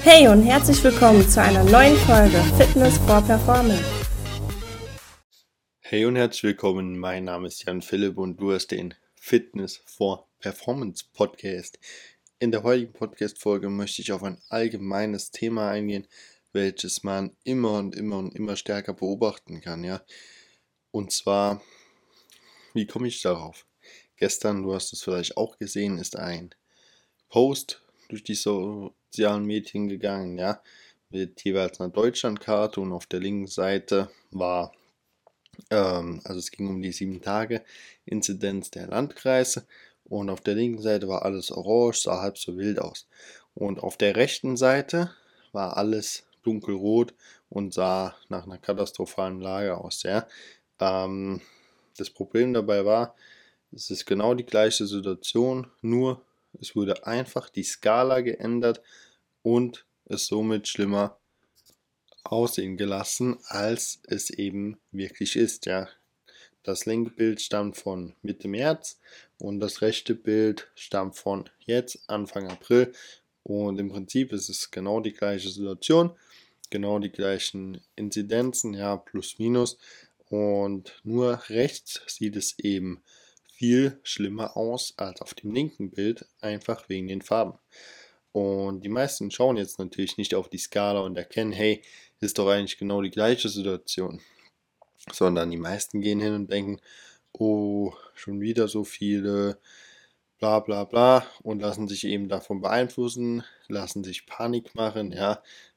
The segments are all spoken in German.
Hey und herzlich willkommen zu einer neuen Folge Fitness for Performance. Hey und herzlich willkommen, mein Name ist Jan Philipp und du hast den Fitness for Performance Podcast. In der heutigen Podcast-Folge möchte ich auf ein allgemeines Thema eingehen, welches man immer stärker beobachten kann, ja. Und zwar, wie komme ich darauf? Gestern, du hast es vielleicht auch gesehen, ist ein Post durch die sozialen Medien gegangen, ja, mit jeweils einer Deutschlandkarte und auf der linken Seite war also es ging um die 7-Tage-Inzidenz der Landkreise und auf der linken Seite war alles orange, sah halb so wild aus. Und auf der rechten Seite war alles dunkelrot und sah nach einer katastrophalen Lage aus. Ja. Das Problem dabei war, es ist genau die gleiche Situation, nur es wurde einfach die Skala geändert und es somit schlimmer aussehen gelassen, als es eben wirklich ist. Ja. Das linke Bild stammt von Mitte März und das rechte Bild stammt von jetzt, Anfang April. Und im Prinzip ist es genau die gleiche Situation, genau die gleichen Inzidenzen, ja, plus minus. Und nur rechts sieht es eben viel schlimmer aus als auf dem linken Bild, einfach wegen den Farben. Und die meisten schauen jetzt natürlich nicht auf die Skala und erkennen, hey, ist doch eigentlich genau die gleiche Situation, sondern die meisten gehen hin und denken, oh, schon wieder so viele, bla bla bla, und lassen sich eben davon beeinflussen, lassen sich Panik machen, ja,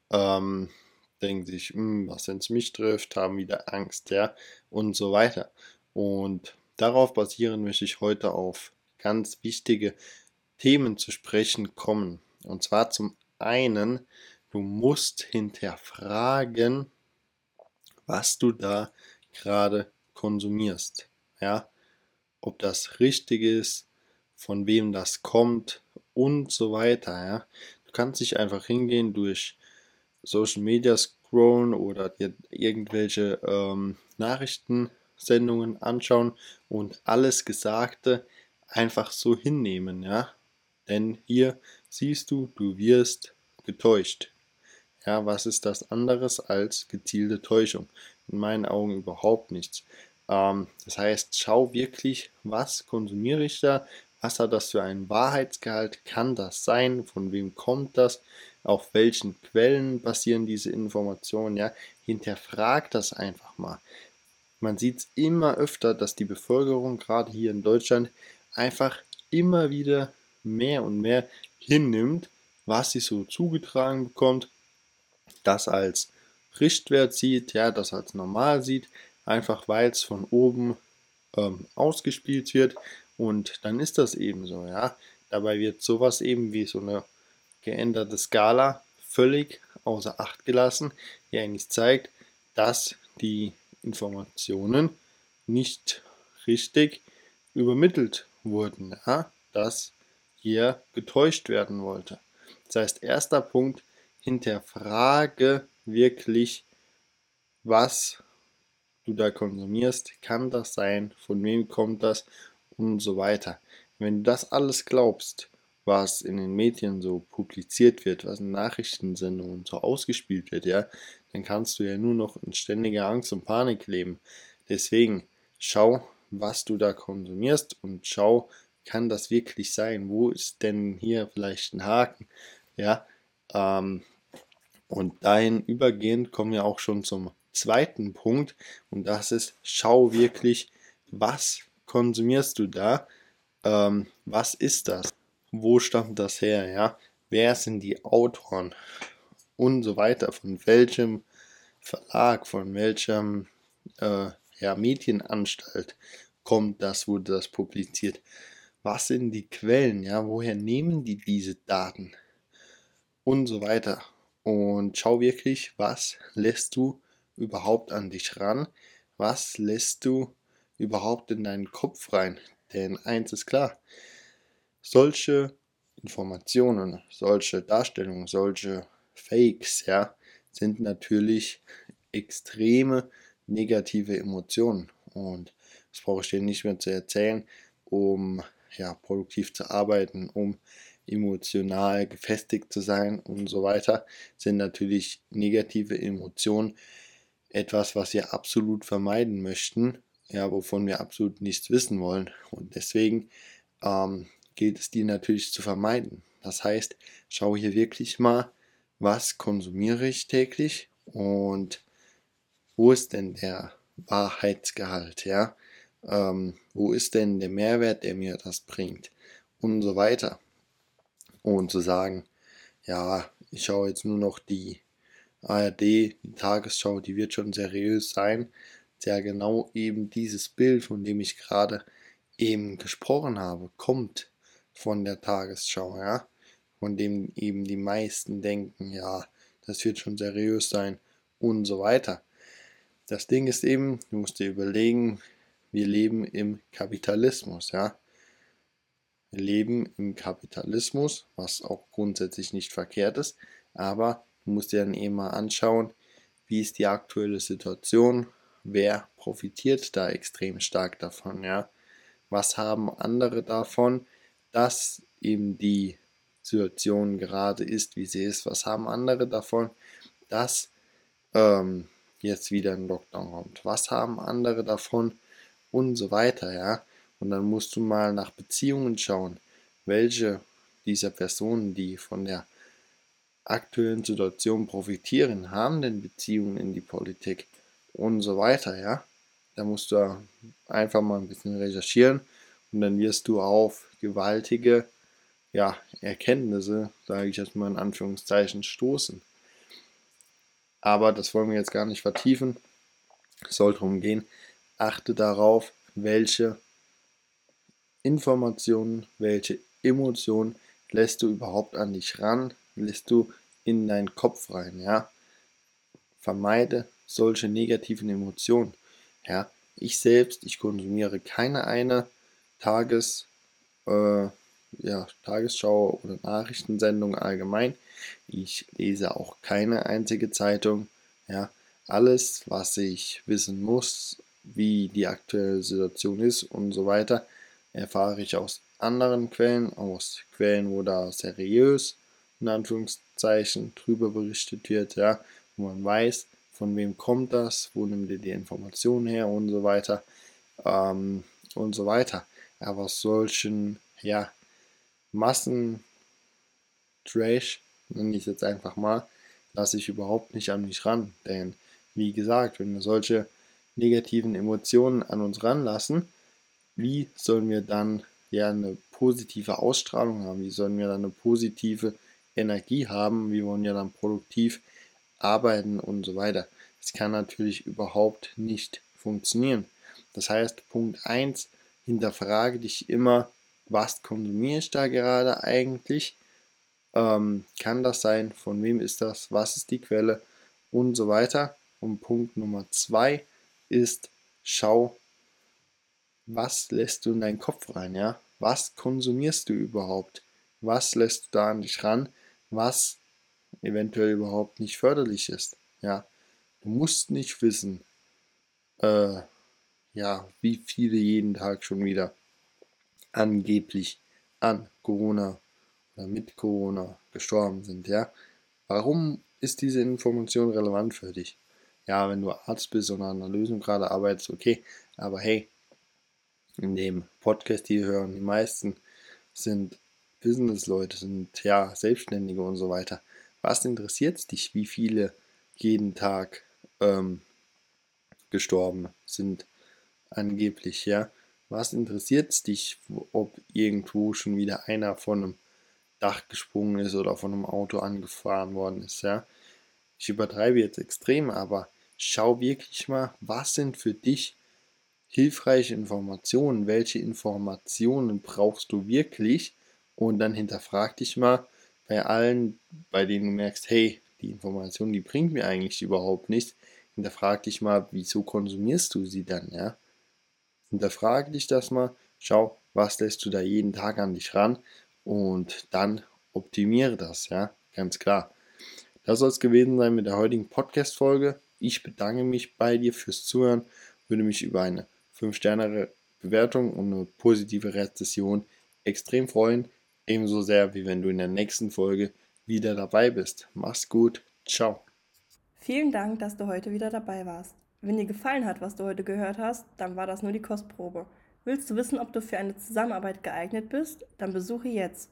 denken sich, was wenn es mich trifft, haben wieder Angst, ja, und so weiter. Und darauf basieren möchte ich heute auf ganz wichtige Themen zu sprechen kommen. Und zwar zum einen, du musst hinterfragen, was du da gerade konsumierst. Ja, ob das richtig ist, von wem das kommt und so weiter. Ja, du kannst nicht einfach hingehen durch Social Media scrollen oder dir irgendwelche Nachrichtensendungen anschauen und alles Gesagte einfach so hinnehmen. Ja, denn hier siehst du, du wirst getäuscht. Ja, was ist das anderes als gezielte Täuschung? In meinen Augen überhaupt nichts. Das heißt, schau wirklich, was konsumiere ich da? Was hat das für einen Wahrheitsgehalt? Kann das sein? Von wem kommt das? Auf welchen Quellen basieren diese Informationen? Ja, hinterfrag das einfach mal. Man sieht es immer öfter, dass die Bevölkerung, gerade hier in Deutschland, einfach immer wieder mehr und mehr hinnimmt, was sie so zugetragen bekommt, das als Richtwert sieht, ja, das als normal sieht, einfach weil es von oben ausgespielt wird, und dann ist das eben so, ja. Dabei wird sowas eben wie so eine geänderte Skala völlig außer Acht gelassen, die eigentlich zeigt, dass die Informationen nicht richtig übermittelt wurden, ja, dass hier getäuscht werden wollte. Das heißt, erster Punkt, hinterfrage wirklich, was du da konsumierst. Kann das sein? Von wem kommt das? Und so weiter. Wenn du das alles glaubst, was in den Medien so publiziert wird, was in Nachrichtensendungen so ausgespielt wird, ja, dann kannst du ja nur noch in ständiger Angst und Panik leben. Deswegen schau, was du da konsumierst, und schau, kann das wirklich sein? Wo ist denn hier vielleicht ein Haken? Ja, ähm, und dahin übergehend kommen wir auch schon zum zweiten Punkt, und das ist, schau wirklich, was konsumierst du da? Was ist das? Wo stammt das her? Ja? Wer sind die Autoren? Und so weiter. Von welchem Verlag, von welchem ja, Medienanstalt kommt das, wurde das publiziert? Was sind die Quellen? Ja? Woher nehmen die diese Daten? Und so weiter. Und schau wirklich, was lässt du überhaupt an dich ran? Was lässt du überhaupt in deinen Kopf rein? Denn eins ist klar, solche Informationen, solche Darstellungen, solche Fakes, ja, sind natürlich extreme negative Emotionen. Und das brauche ich dir nicht mehr zu erzählen, um ja, produktiv zu arbeiten, um emotional gefestigt zu sein und so weiter, sind natürlich negative Emotionen etwas, was wir absolut vermeiden möchten, ja, wovon wir absolut nichts wissen wollen. Und deswegen gilt es, die natürlich zu vermeiden. Das heißt, schau hier wirklich mal, was konsumiere ich täglich und wo ist denn der Wahrheitsgehalt, ja? Wo ist denn der Mehrwert, der mir das bringt und so weiter. Und zu sagen, ja, ich schaue jetzt nur noch die ARD, die Tagesschau, die wird schon seriös sein. Ja, genau eben dieses Bild, von dem ich gerade eben gesprochen habe, kommt von der Tagesschau, ja, von dem eben die meisten denken, ja, das wird schon seriös sein und so weiter. Das Ding ist eben, du musst dir überlegen, wir leben im Kapitalismus, ja. Wir leben im Kapitalismus, was auch grundsätzlich nicht verkehrt ist, aber du musst dir dann eben mal anschauen, wie ist die aktuelle Situation, wer profitiert da extrem stark davon, ja. Was haben andere davon, dass eben die Situation gerade ist, wie sie ist? Was haben andere davon, dass jetzt wieder ein Lockdown kommt? Was haben andere davon und so weiter, ja? Und dann musst du mal nach Beziehungen schauen, welche dieser Personen, die von der aktuellen Situation profitieren, haben denn Beziehungen in die Politik und so weiter, ja? Da musst du einfach mal ein bisschen recherchieren und dann wirst du auf gewaltige, ja, Erkenntnisse, sage ich jetzt mal in Anführungszeichen, stoßen. Aber das wollen wir jetzt gar nicht vertiefen. Es soll darum gehen, achte darauf, welche Informationen, welche Emotionen lässt du überhaupt an dich ran, lässt du in deinen Kopf rein, ja. Vermeide solche negativen Emotionen, ja. Ich konsumiere keine Tages, äh, Tagesschau oder Nachrichtensendung allgemein. Ich lese auch keine einzige Zeitung, ja. Alles, was ich wissen muss, wie die aktuelle Situation ist und so weiter, erfahre ich aus anderen Quellen, aus Quellen, wo da seriös, in Anführungszeichen, drüber berichtet wird, ja, wo man weiß, von wem kommt das, wo nimmt ihr die Informationen her und so weiter, ähm, und so weiter. Aber aus solchen, ja, Massen-Trash, nenne ich es jetzt einfach mal, lasse ich überhaupt nicht an mich ran. Denn, wie gesagt, wenn wir solche negativen Emotionen an uns ranlassen, wie sollen wir dann ja eine positive Ausstrahlung haben? Wie sollen wir dann eine positive Energie haben? Wie wollen wir dann produktiv arbeiten und so weiter? Das kann natürlich überhaupt nicht funktionieren. Das heißt, Punkt 1, hinterfrage dich immer, was konsumiere ich da gerade eigentlich? Kann das sein? Von wem ist das? Was ist die Quelle? Und so weiter. Und Punkt Nummer 2 ist, schau, was lässt du in deinen Kopf rein, ja? Was konsumierst du überhaupt? Was lässt du da an dich ran, was eventuell überhaupt nicht förderlich ist, ja? Du musst nicht wissen, äh, ja, wie viele jeden Tag schon wieder angeblich an Corona oder mit Corona gestorben sind, ja? Warum ist diese Information relevant für dich? Ja, wenn du Arzt bist und an einer Lösung gerade arbeitest, okay, aber hey, in dem Podcast, die hören, die meisten sind Businessleute, sind ja Selbstständige und so weiter. Was interessiert dich, wie viele jeden Tag gestorben sind angeblich, ja? Was interessiert dich, ob irgendwo schon wieder einer von einem Dach gesprungen ist oder von einem Auto angefahren worden ist, ja? Ich übertreibe jetzt extrem, aber schau wirklich mal, was sind für dich hilfreiche Informationen, welche Informationen brauchst du wirklich, und dann hinterfrag dich mal bei allen, bei denen du merkst, hey, die Information, die bringt mir eigentlich überhaupt nichts, hinterfrag dich mal, wieso konsumierst du sie dann, ja? Hinterfrage dich das mal, schau, was lässt du da jeden Tag an dich ran und dann optimiere das, ja, ganz klar. Das soll es gewesen sein mit der heutigen Podcast-Folge. Ich bedanke mich bei dir fürs Zuhören, würde mich über eine 5-Sterne-Bewertung und eine positive Rezession extrem freuen. ebenso sehr, wie wenn du in der nächsten Folge wieder dabei bist. Mach's gut. Ciao. Vielen Dank, dass du heute wieder dabei warst. Wenn dir gefallen hat, was du heute gehört hast, dann war das nur die Kostprobe. Willst du wissen, ob du für eine Zusammenarbeit geeignet bist? Dann besuche jetzt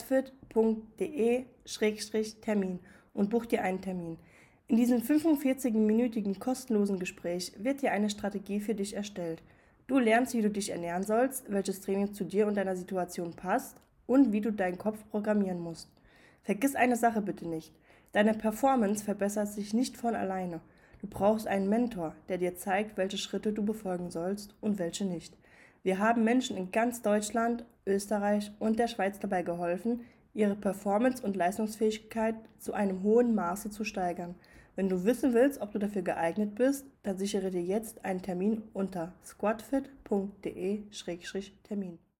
squadfit.de/Termin und buch dir einen Termin. In diesem 45-minütigen kostenlosen Gespräch wird dir eine Strategie für dich erstellt. Du lernst, wie du dich ernähren sollst, welches Training zu dir und deiner Situation passt und wie du deinen Kopf programmieren musst. Vergiss eine Sache bitte nicht. Deine Performance verbessert sich nicht von alleine. Du brauchst einen Mentor, der dir zeigt, welche Schritte du befolgen sollst und welche nicht. Wir haben Menschen in ganz Deutschland, Österreich und der Schweiz dabei geholfen, ihre Performance und Leistungsfähigkeit zu einem hohen Maße zu steigern. Wenn du wissen willst, ob du dafür geeignet bist, dann sichere dir jetzt einen Termin unter squadfit.de/Termin.